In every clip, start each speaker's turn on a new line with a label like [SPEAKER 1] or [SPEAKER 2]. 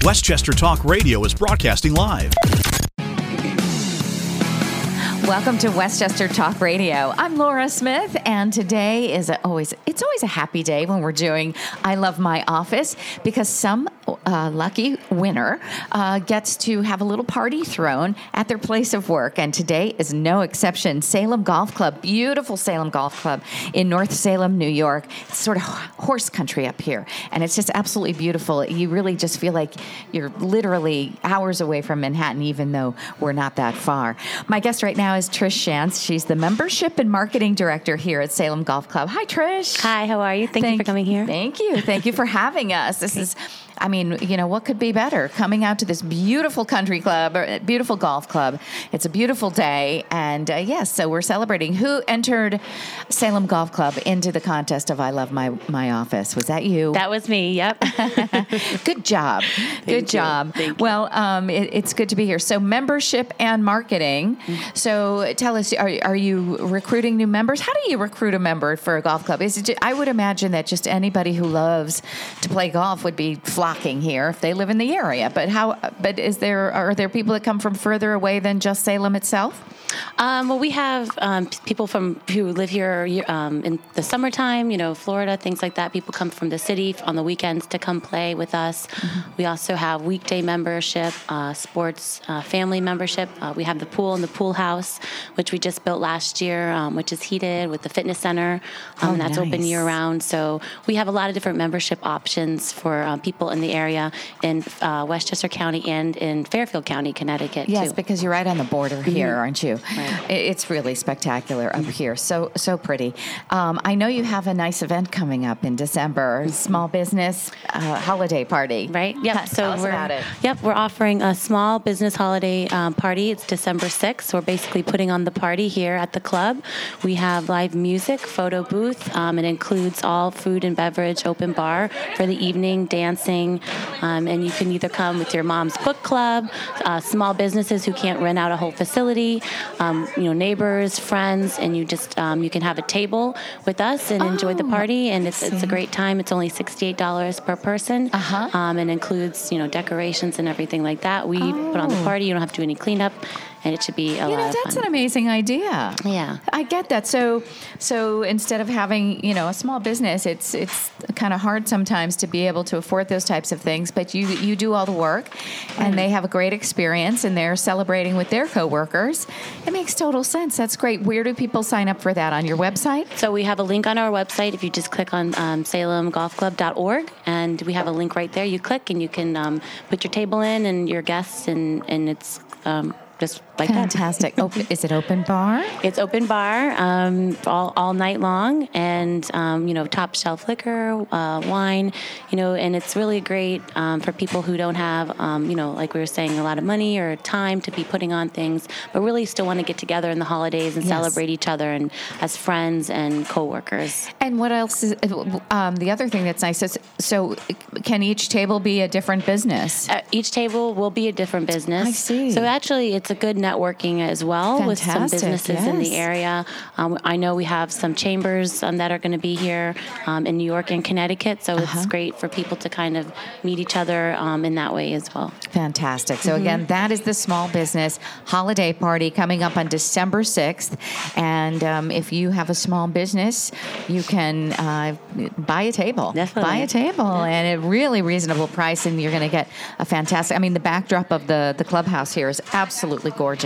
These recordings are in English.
[SPEAKER 1] Westchester Talk Radio is broadcasting live.
[SPEAKER 2] Welcome to Westchester Talk Radio. I'm Laura Smith, and today is always a happy day when we're doing I Love My Office, because some lucky winner gets to have a little party thrown at their place of work, and today is no exception. Salem Golf Club, beautiful Salem Golf Club in North Salem, New York. It's sort of horse country up here, and it's just absolutely beautiful. You really just feel like you're literally hours away from Manhattan, even though we're not that far. My guest right now is Trish Shantz. She's the Membership and Marketing Director here at Salem Golf Club. Hi, Trish.
[SPEAKER 3] Hi, how are you? Thank you for coming here.
[SPEAKER 2] Thank you. Thank you for having us. This is, I mean, what could be better? Coming out to this beautiful country club, or beautiful golf club. It's a beautiful day. And yes, so we're celebrating. Who entered Salem Golf Club into the contest of I Love My Office? Was that you?
[SPEAKER 3] That was me, yep.
[SPEAKER 2] Good job. Good job.
[SPEAKER 3] Thank you.
[SPEAKER 2] Well, it's good to be here. So membership and marketing. Mm-hmm. So tell us, are you recruiting new members? How do you recruit a member for a golf club? I would imagine that just anybody who loves to play golf would be flocking here if they live in the area. But are there people that come from further away than just Salem itself?
[SPEAKER 3] Well, we have people who live here in the summertime, Florida, things like that. People come from the city on the weekends to come play with us. Mm-hmm. We also have weekday membership, sports, family membership. We have the pool and the pool house, which we just built last year, which is heated with the fitness center. And that's
[SPEAKER 2] nice.
[SPEAKER 3] Open year-round. So we have a lot of different membership options for people in the area in Westchester County and in Fairfield County, Connecticut,
[SPEAKER 2] Yes,
[SPEAKER 3] too.
[SPEAKER 2] because you're right on the border here, aren't you?
[SPEAKER 3] Right.
[SPEAKER 2] It's really spectacular up here. So pretty. I know you have a nice event coming up in December, small business holiday party.
[SPEAKER 3] Right. Yep.
[SPEAKER 2] Tell us about it.
[SPEAKER 3] Yep. We're offering a small business holiday party. It's December 6th. We're basically putting on the party here at the club. We have live music, photo booth. It includes all food and beverage, open bar for the evening, dancing, and you can either come with your mom's book club, small businesses who can't rent out a whole facility, neighbors, friends, and you just you can have a table with us and enjoy the party. And it's a great time. It's only $68 per person, and includes decorations and everything like that. We put on the party. You don't have to do any cleanup. And it should be a lot of fun.
[SPEAKER 2] That's an amazing idea.
[SPEAKER 3] Yeah.
[SPEAKER 2] I get that. So instead of having, a small business, it's kind of hard sometimes to be able to afford those types of things, but you do all the work, and they have a great experience, and they're celebrating with their coworkers. It makes total sense. That's great. Where do people sign up for that? On your website?
[SPEAKER 3] So we have a link on our website. If you just click on salemgolfclub.org, and we have a link right there. You click, and you can put your table in and your guests, and it's just like
[SPEAKER 2] Fantastic.
[SPEAKER 3] that.
[SPEAKER 2] Is it open bar?
[SPEAKER 3] It's open bar all night long, and top shelf liquor, wine, and it's really great for people who don't have like we were saying, a lot of money or time to be putting on things, but really still want to get together in the holidays and celebrate each other and as friends and coworkers.
[SPEAKER 2] And what else is the other thing that's nice is, so can each table be a different business?
[SPEAKER 3] Each table will be a different business.
[SPEAKER 2] I see.
[SPEAKER 3] So actually, it's a good networking as well.
[SPEAKER 2] Fantastic,
[SPEAKER 3] with some businesses in the area. I know we have some chambers that are going to be here in New York and Connecticut, so it's great for people to kind of meet each other in that way as well.
[SPEAKER 2] Fantastic. So again, that is the small business holiday party coming up on December 6th. And if you have a small business, you can buy a table.
[SPEAKER 3] Definitely.
[SPEAKER 2] Buy a table and a really reasonable price, and you're going to get a fantastic, the backdrop of the clubhouse here is absolutely gorgeous.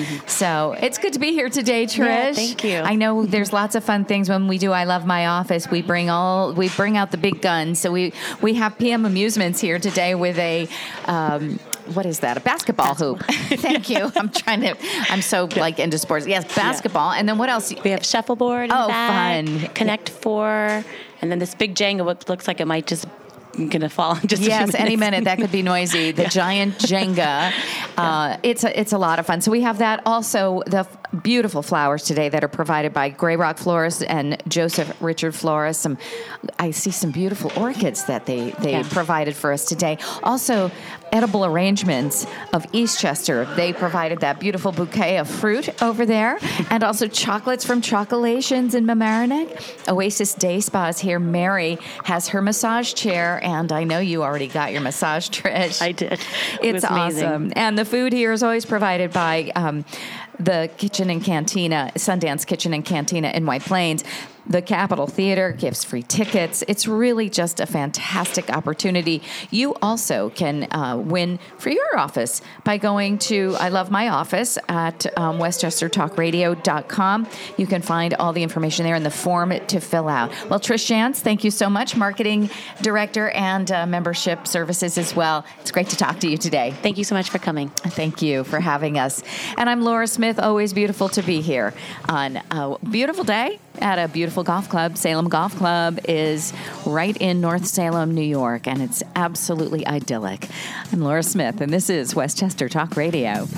[SPEAKER 2] So it's good to be here today, Trish.
[SPEAKER 3] Yeah, thank you.
[SPEAKER 2] I know there's lots of fun things when we do I Love My Office. We bring out the big guns. So we have PM Amusements here today with a what is that? A basketball hoop. Thank you. I'm so into sports. Yes, basketball. Yeah. And then what else?
[SPEAKER 3] We have shuffleboard in the back,
[SPEAKER 2] fun.
[SPEAKER 3] Connect Four, and then this big Jenga, what looks like it might just gonna fall in just a few minutes.
[SPEAKER 2] Any minute. That could be noisy. The giant Jenga. It's a lot of fun. So we have that. Also, the beautiful flowers today that are provided by Grey Rock Florist and Joseph Richard Florist. I see some beautiful orchids that they provided for us today. Also, Edible Arrangements of Eastchester. They provided that beautiful bouquet of fruit over there, and also chocolates from Chocolations in Mamaroneck. Oasis Day Spa is here. Mary has her massage chair, and I know you already got your massage, Trish.
[SPEAKER 3] I did.
[SPEAKER 2] It's awesome. And the food here is always provided by the Kitchen and Cantina, Sundance Kitchen and Cantina in White Plains. The Capitol Theater gives free tickets. It's really just a fantastic opportunity. You also can win for your office by going to I Love My Office at westchestertalkradio.com. You can find all the information there in the form to fill out. Well, Trish Jantz, thank you so much, Marketing Director and Membership Services as well. It's great to talk to you today.
[SPEAKER 3] Thank you so much for coming.
[SPEAKER 2] Thank you for having us. And I'm Laura Smith. Always beautiful to be here on a beautiful day at a beautiful golf club. Salem Golf Club is right in North Salem, New York, and it's absolutely idyllic. I'm Laura Smith, and this is Westchester Talk Radio.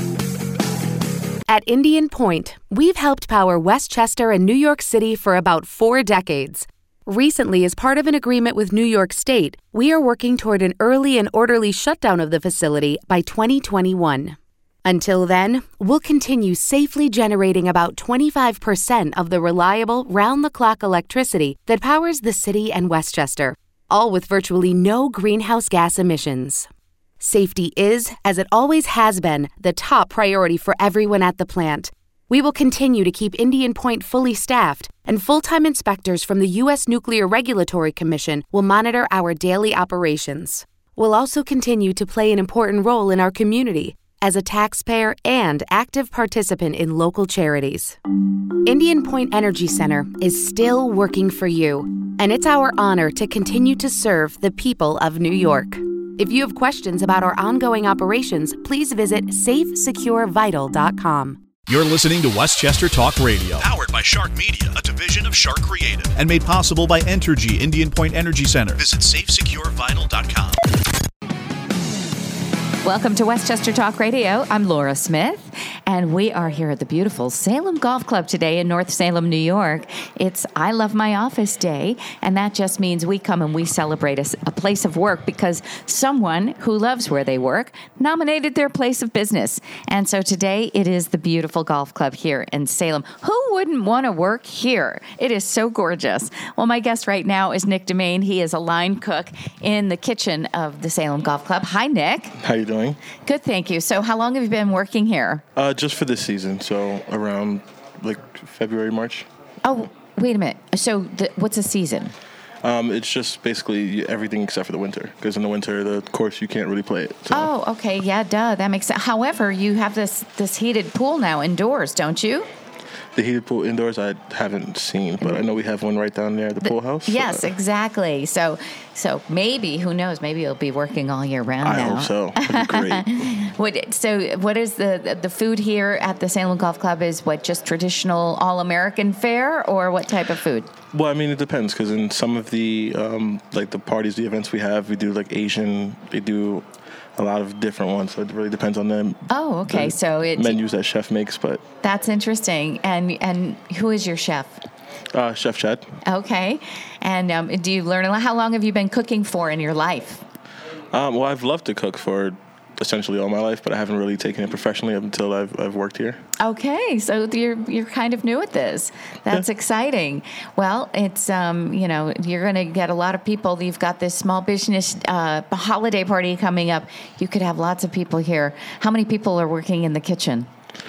[SPEAKER 4] At Indian Point, we've helped power Westchester and New York City for about 4 decades. Recently, as part of an agreement with New York State, we are working toward an early and orderly shutdown of the facility by 2021. Until then, we'll continue safely generating about 25% of the reliable, round-the-clock electricity that powers the city and Westchester, all with virtually no greenhouse gas emissions. Safety is, as it always has been, the top priority for everyone at the plant. We will continue to keep Indian Point fully staffed, and full-time inspectors from the U.S. Nuclear Regulatory Commission will monitor our daily operations. We'll also continue to play an important role in our community as a taxpayer and active participant in local charities. Indian Point Energy Center is still working for you, and it's our honor to continue to serve the people of New York. If you have questions about our ongoing operations, please visit safesecurevital.com.
[SPEAKER 1] You're listening to Westchester Talk Radio, powered by Shark Media, a division of Shark Creative, and made possible by Entergy Indian Point Energy Center. Visit safesecurevital.com.
[SPEAKER 2] Welcome to Westchester Talk Radio. I'm Laura Smith, and we are here at the beautiful Salem Golf Club today in North Salem, New York. It's I Love My Office Day, and that just means we come and we celebrate a place of work because someone who loves where they work nominated their place of business. And so today it is the beautiful golf club here in Salem. Who wouldn't want to work here? It is so gorgeous. Well, my guest right now is Nick DeMaine. He is a line cook in the kitchen of the Salem Golf Club. Hi, Nick.
[SPEAKER 5] How you doing?
[SPEAKER 2] Good, thank you. So how long have you been working here?
[SPEAKER 5] Just for this season, so around like February, March.
[SPEAKER 2] Oh, wait a minute. So what's a season?
[SPEAKER 5] It's just basically everything except for the winter, because in the winter, the course, you can't really play it. So.
[SPEAKER 2] Oh, okay. Yeah, duh. That makes sense. However, you have this heated pool now indoors, don't you?
[SPEAKER 5] The heated pool indoors, I haven't seen, but I know we have one right down there at the pool house.
[SPEAKER 2] Yes, exactly. So maybe, who knows, maybe you'll be working all year round now.
[SPEAKER 5] I hope so. That'd be great.
[SPEAKER 2] What is the food here at the Salem Golf Club? Is what, just traditional all-American fare, or what type of food?
[SPEAKER 5] Well, I mean, it depends, because in some of the, like the parties, the events we have, we do like Asian, they do a lot of different ones, so it really depends on them.
[SPEAKER 2] Oh, okay. So
[SPEAKER 5] menus that chef makes, but
[SPEAKER 2] that's interesting. And who is your chef?
[SPEAKER 5] Chef Chad.
[SPEAKER 2] Okay. And do you learn a lot? How long have you been cooking for in your life?
[SPEAKER 5] Well, I've loved to cook for essentially all my life, but I haven't really taken it professionally up until I've worked here. Okay, so you're kind of new at this. That's exciting. Well, it's you're going to get a lot of people. You've got this small business holiday party coming up. You could have lots of people here. How many people are working in the kitchen?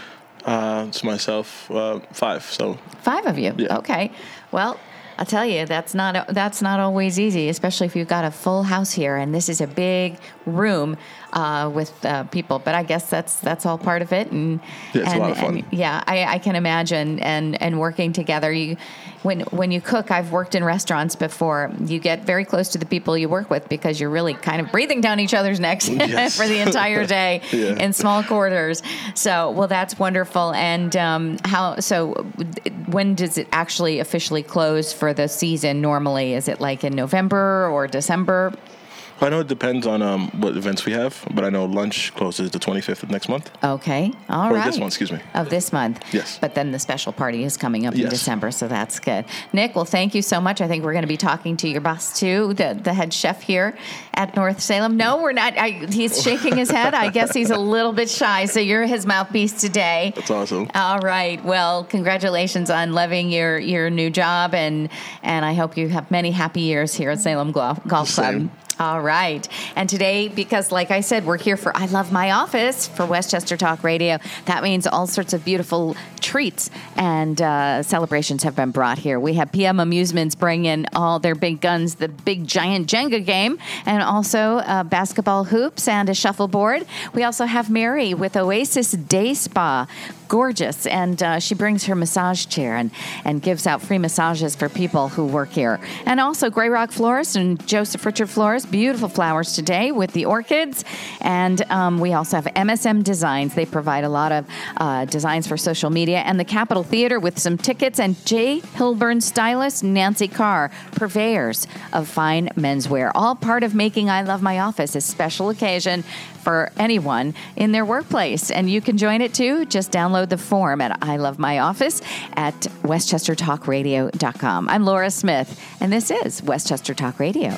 [SPEAKER 5] It's myself, 5. So 5 of you. Yeah. Okay. Well, I'll tell you, that's not always easy, especially if you've got a full house here, and this is a big room with people. But I guess that's all part of it, and it's a lot of fun. I can imagine, and working together. When you cook, I've worked in restaurants before. You get very close to the people you work with because you're really kind of breathing down each other's necks yes. for the entire day in small quarters. So, well, that's wonderful. And when does it actually officially close for the season normally? Is it like in November or December? I know it depends on what events we have, but I know lunch closes the 25th of next month.
[SPEAKER 2] Okay, all right.
[SPEAKER 5] Or this month, excuse me.
[SPEAKER 2] Of this month.
[SPEAKER 5] Yes.
[SPEAKER 2] But then the special party is coming up in December, so that's good. Nick, well, thank you so much. I think we're going to be talking to your boss, too, the head chef here at North Salem. No, we're not. He's shaking his head. I guess he's a little bit shy, so you're his mouthpiece today.
[SPEAKER 5] That's awesome.
[SPEAKER 2] All right. Well, congratulations on loving your new job, and I hope you have many happy years here at Salem Golf Club. All right. And today, because like I said, we're here for I Love My Office for Westchester Talk Radio. That means all sorts of beautiful treats and celebrations have been brought here. We have PM Amusements bring in all their big guns, the big giant Jenga game, and also basketball hoops and a shuffleboard. We also have Mary with Oasis Day Spa. Gorgeous. And she brings her massage chair and gives out free massages for people who work here. And also Grey Rock Florist and Joseph Richard Florist. Beautiful flowers today with the orchids. And we also have MSM Designs. They provide a lot of designs for social media. And the Capitol Theater with some tickets. And J. Hilburn Stylist, Nancy Carr, purveyors of fine menswear. All part of making I Love My Office a special occasion for anyone in their workplace. And you can join it too. Just download the form at I Love My Office at westchestertalkradio.com. I'm Laura Smith, and this is Westchester Talk Radio.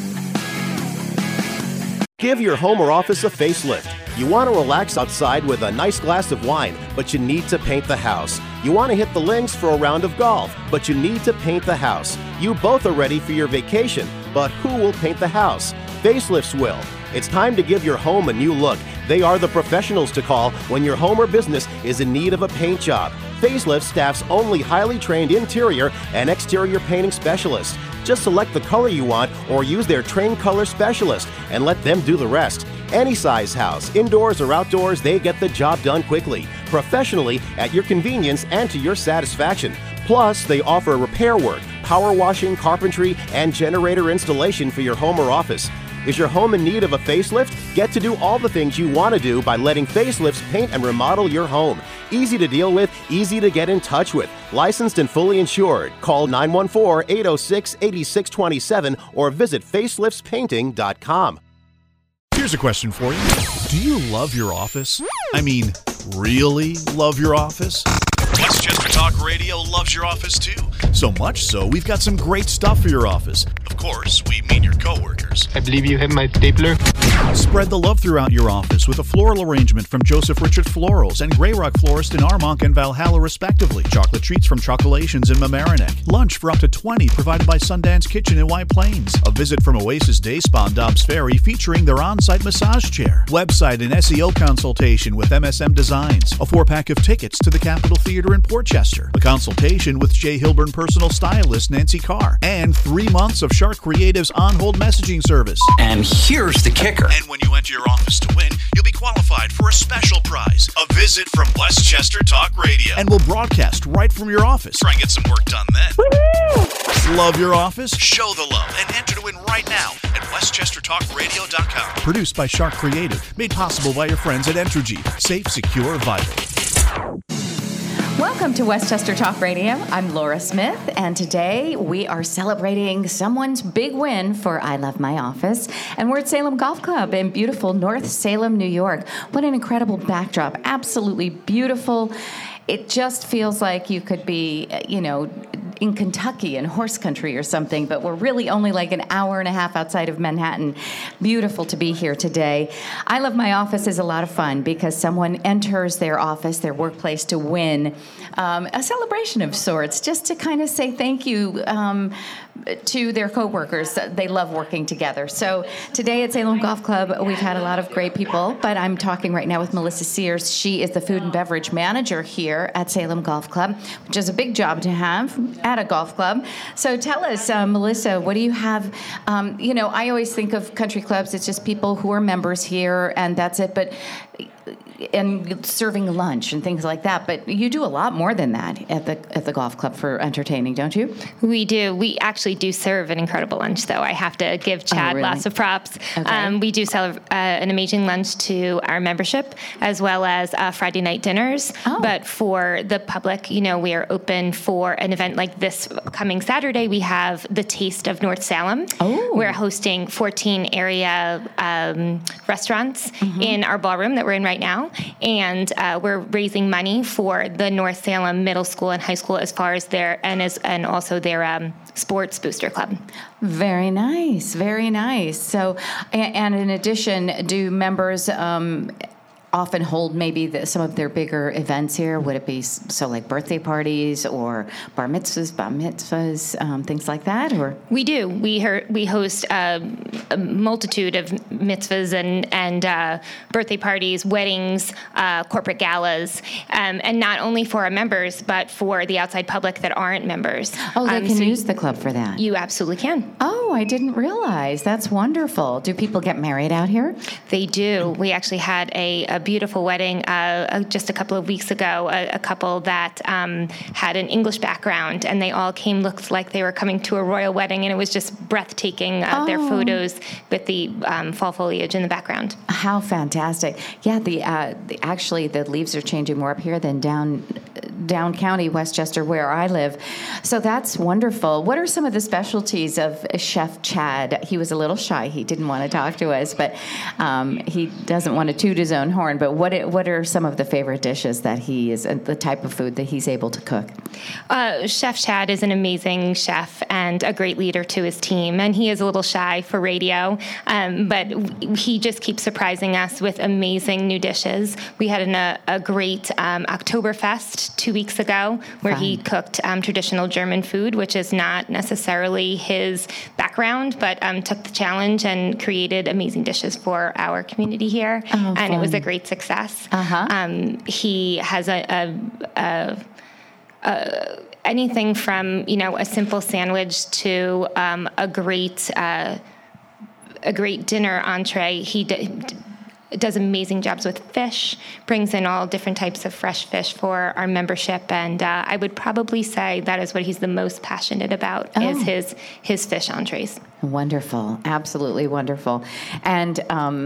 [SPEAKER 6] Give your home or office a facelift. You want to relax outside with a nice glass of wine, but you need to paint the house. You want to hit the links for a round of golf, but you need to paint the house. You both are ready for your vacation, but who will paint the house? Facelifts will. It's time to give your home a new look. They are the professionals to call when your home or business is in need of a paint job. Facelift staff's only highly trained interior and exterior painting specialists. Just select the color you want or use their trained color specialist and let them do the rest. Any size house, indoors or outdoors, they get the job done quickly, professionally, at your convenience and to your satisfaction. Plus, they offer repair work, power washing, carpentry, and generator installation for your home or office. Is your home in need of a facelift? Get to do all the things you want to do by letting Facelifts paint and remodel your home. Easy to deal with, easy to get in touch with. Licensed and fully insured. Call 914-806-8627 or visit faceliftspainting.com.
[SPEAKER 1] Here's a question for you. Do you love your office? I mean, really love your office? Westchester Talk Radio loves your office too. So much so, we've got some great stuff for your office. Of course, we mean your coworkers.
[SPEAKER 7] I believe you have my stapler.
[SPEAKER 1] Spread the love throughout your office with a floral arrangement from Joseph Richard Florals and Grey Rock Florist in Armonk and Valhalla, respectively. Chocolate treats from Chocolations in Mamaroneck. Lunch for up to 20 provided by Sundance Kitchen in White Plains. A visit from Oasis Day Spa in Dobbs Ferry featuring their on-site massage chair. Website and SEO consultation with MSM Designs. A 4-pack of tickets to the Capitol Theater in Portchester. A consultation with J. Hilburn personal stylist Nancy Carr. And 3 months of Shark Creative's on-hold messaging service.
[SPEAKER 8] And here's the kicker.
[SPEAKER 1] And when you enter your office to win, you'll be qualified for a special prize, a visit from Westchester Talk Radio. And we'll broadcast right from your office. Try and get some work done then. Woo-hoo! Love your office? Show the love and enter to win right now at westchestertalkradio.com. Produced by Shark Creative. Made possible by your friends at Entergy. Safe, secure, vital.
[SPEAKER 2] Welcome to Westchester Talk Radio. I'm Laura Smith, and today we are celebrating someone's big win for I Love My Office, and we're at Salem Golf Club in beautiful North Salem, New York. What an incredible backdrop. Absolutely beautiful. It just feels like you could be, in Kentucky in horse country or something, but we're really only like an hour and a half outside of Manhattan. Beautiful to be here today. I Love My Office is a lot of fun because someone enters their office, their workplace, to win a celebration of sorts, just to kind of say thank you to their coworkers. They love working together. So today at Salem Golf Club, we've had a lot of great people, but I'm talking right now with Melissa Sears. She is the food and beverage manager here at Salem Golf Club, which is a big job to have at a golf club. So tell us, Melissa, what do you have? I always think of country clubs, it's just people who are members here and that's it. But and serving lunch and things like that. But you do a lot more than that at the golf club for entertaining, don't you?
[SPEAKER 7] We do. We actually do serve an incredible lunch, though. I have to give Chad lots of props. Okay. We do sell an amazing lunch to our membership, as well as Friday night dinners. Oh. But for the public, we are open for an event like this coming Saturday. We have the Taste of North Salem. Oh. We're hosting 14 area restaurants in our ballroom that we're in right now, and we're raising money for the North Salem Middle School and High School as far as and also their sports booster club.
[SPEAKER 2] Very nice, very nice. So, and in addition, do members often hold maybe some of their bigger events here? Would it be like birthday parties or bar mitzvahs, things like that? Or
[SPEAKER 7] we do. We host a multitude of mitzvahs and birthday parties, weddings, corporate galas, and not only for our members, but for the outside public that aren't members.
[SPEAKER 2] Oh, they can use the club for that?
[SPEAKER 7] You absolutely can.
[SPEAKER 2] Oh, I didn't realize. That's wonderful. Do people get married out here?
[SPEAKER 7] They do. We actually had a beautiful wedding just a couple of weeks ago, a couple that had an English background, and they all looked like they were coming to a royal wedding, and it was just breathtaking, their photos with the fall foliage in the background.
[SPEAKER 2] How fantastic. Yeah, actually the leaves are changing more up here than down county, Westchester, where I live. So that's wonderful. What are some of the specialties of Chef Chad? He was a little shy. He didn't want to talk to us, but he doesn't want to toot his own horn. But what are some of the favorite dishes that he is, the type of food that he's able to cook?
[SPEAKER 7] Chef Chad is an amazing chef and a great leader to his team, and he is a little shy for radio, but he just keeps surprising us with amazing new dishes. We had a great Oktoberfest 2 weeks ago where he cooked traditional German food, which is not necessarily his background, but took the challenge and created amazing dishes for our community here, and it was a great success. He has anything from a simple sandwich to a great dinner entree. He does amazing jobs with fish, brings in all different types of fresh fish for our membership, and I would probably say that is what he's the most passionate about, is his fish entrees.
[SPEAKER 2] Wonderful. Absolutely wonderful. And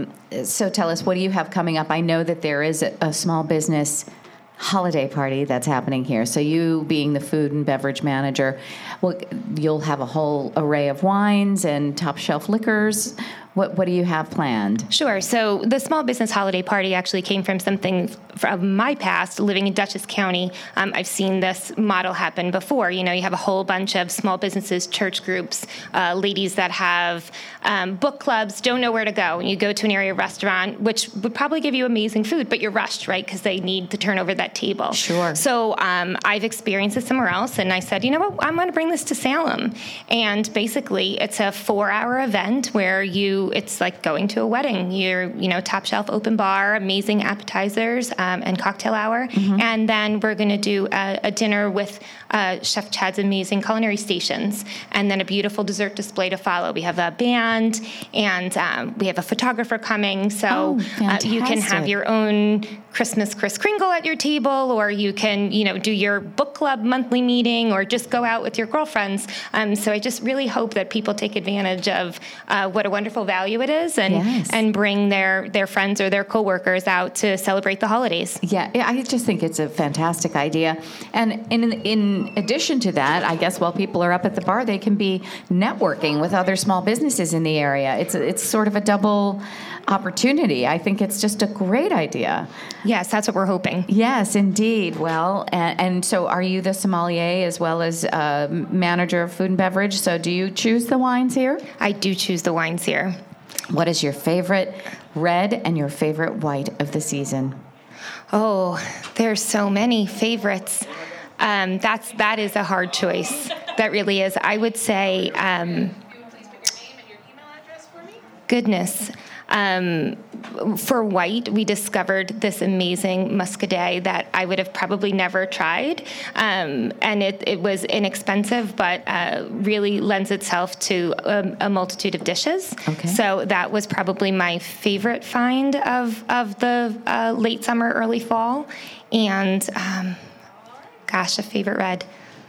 [SPEAKER 2] so tell us, what do you have coming up? I know that there is a small business holiday party that's happening here. So you, being the food and beverage manager, you'll have a whole array of wines and top shelf liquors. What do you have planned?
[SPEAKER 7] Sure. So the small business holiday party actually came from something from my past, living in Dutchess County. I've seen this model happen before. You have a whole bunch of small businesses, church groups, ladies that have book clubs, don't know where to go. And you go to an area restaurant, which would probably give you amazing food, but you're rushed, right? Because they need to turn over that table.
[SPEAKER 2] Sure.
[SPEAKER 7] So I've experienced it somewhere else, and I said, you know what, I'm going to bring this to Salem. And basically, it's a 4-hour event where it's like going to a wedding. You're, top shelf open bar, amazing appetizers, and cocktail hour. And then we're going to do a dinner with Chef Chad's amazing culinary stations, and then a beautiful dessert display to follow. We have a band, and we have a photographer coming, so you can have your own Christmas Kris Kringle at your table, or you can, do your book club monthly meeting, or just go out with your girlfriends. So I just really hope that people take advantage of what a wonderful value it is, and bring their friends or their coworkers out to celebrate the holidays.
[SPEAKER 2] Yeah, I just think it's a fantastic idea. And in addition to that, I guess while people are up at the bar, they can be networking with other small businesses in the area. It's sort of a double opportunity. I think it's just a great idea.
[SPEAKER 7] Yes, that's what we're hoping.
[SPEAKER 2] Yes, indeed. Well, and so are you the sommelier as well as manager of food and beverage? So do you choose the wines here?
[SPEAKER 7] I do choose the wines here.
[SPEAKER 2] What is your favorite red and your favorite white of the season?
[SPEAKER 7] Oh, there's so many favorites. That is a hard choice. That really is. I would say, goodness. for white, we discovered this amazing muscadet that I would have probably never tried. And it was inexpensive, but really lends itself to a multitude of dishes. Okay. So that was probably my favorite find of the late summer, early fall. And, a favorite red.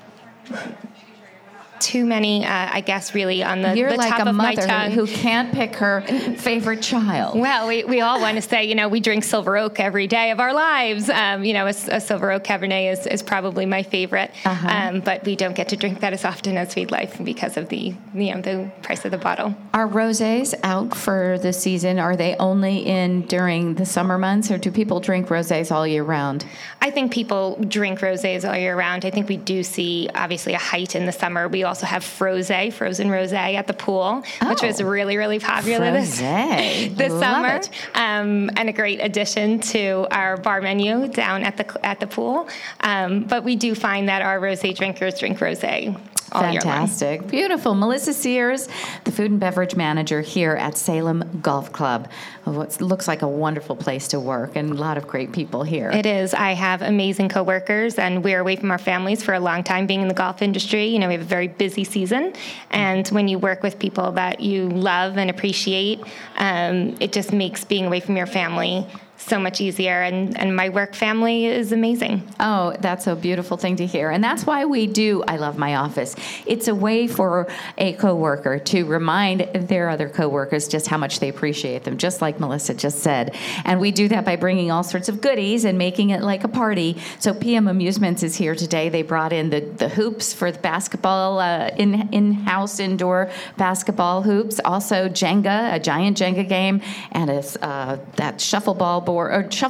[SPEAKER 7] Too many, I guess, really on the,
[SPEAKER 2] You're
[SPEAKER 7] the
[SPEAKER 2] like
[SPEAKER 7] top
[SPEAKER 2] a
[SPEAKER 7] of my
[SPEAKER 2] mother
[SPEAKER 7] tongue.
[SPEAKER 2] who can't pick her favorite child.
[SPEAKER 7] Well, we all want to say, we drink Silver Oak every day of our lives. A Silver Oak Cabernet is probably my favorite, but we don't get to drink that as often as we'd like because of the price of the bottle.
[SPEAKER 2] Are rosés out for the season? Are they only in during the summer months, or do people drink rosés all year round?
[SPEAKER 7] I think people drink rosés all year round. I think we do see, obviously, a height in the summer. We also have frozen rosé at the pool, which was really, really popular this summer, and a great addition to our bar menu down at the pool. But we do find that our rosé drinkers drink rosé all year long.
[SPEAKER 2] Fantastic. Beautiful. Melissa Sears, the food and beverage manager here at Salem Golf Club. What looks like a wonderful place to work and a lot of great people here.
[SPEAKER 7] It is. I have amazing coworkers, and we're away from our families for a long time being in the golf industry. We have a very busy season, and when you work with people that you love and appreciate, it just makes being away from your family so much easier, and my work family is amazing.
[SPEAKER 2] Oh, that's a beautiful thing to hear. And that's why we do I Love My Office. It's a way for a coworker to remind their other coworkers just how much they appreciate them, just like Melissa just said. And we do that by bringing all sorts of goodies and making it like a party. So PM Amusements is here today. They brought in the hoops for the basketball, in-house indoor basketball hoops, also Jenga, a giant Jenga game, and that shuffleboard,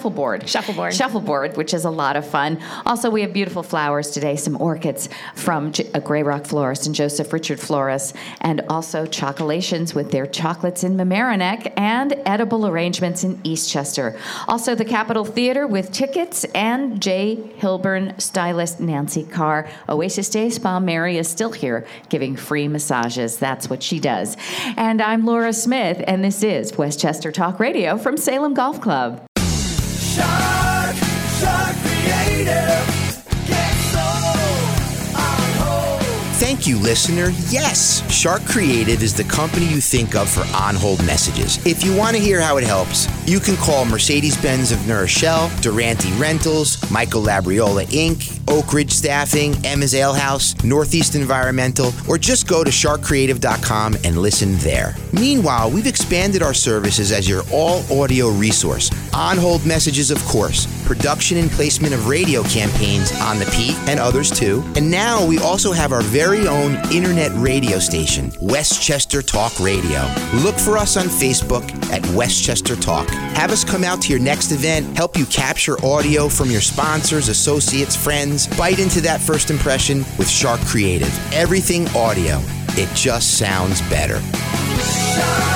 [SPEAKER 2] which is a lot of fun. Also, we have beautiful flowers today, some orchids from Grey Rock Florist and Joseph Richard Florist, and also Chocolations with their chocolates in Mamaroneck and edible arrangements in Eastchester. Also, the Capitol Theater with tickets, and J. Hilburn stylist Nancy Carr. Oasis Day Spa Mary is still here giving free massages. That's what she does. And I'm Laura Smith, and this is Westchester Talk Radio from Salem Golf Club.
[SPEAKER 9] Shark Creative, get so on hold.
[SPEAKER 10] Thank you, listener. Yes, Shark Creative is the company you think of for on-hold messages. If you want to hear how it helps, you can call Mercedes-Benz of New Rochelle, Durante Rentals, Michael Labriola Inc., Oak Ridge Staffing, Emma's Ale House, Northeast Environmental, or just go to sharkcreative.com and listen there. Meanwhile, we've expanded our services as your all-audio resource. On-hold messages, of course, production and placement of radio campaigns on the Peak and others too. And now we also have our very own internet radio station, Westchester Talk Radio. Look for us on Facebook at Westchester Talk. Have us come out to your next event, help you capture audio from your sponsors, associates, friends. Bite into that first impression with Shark Creative. Everything audio. It just sounds better.
[SPEAKER 9] Shark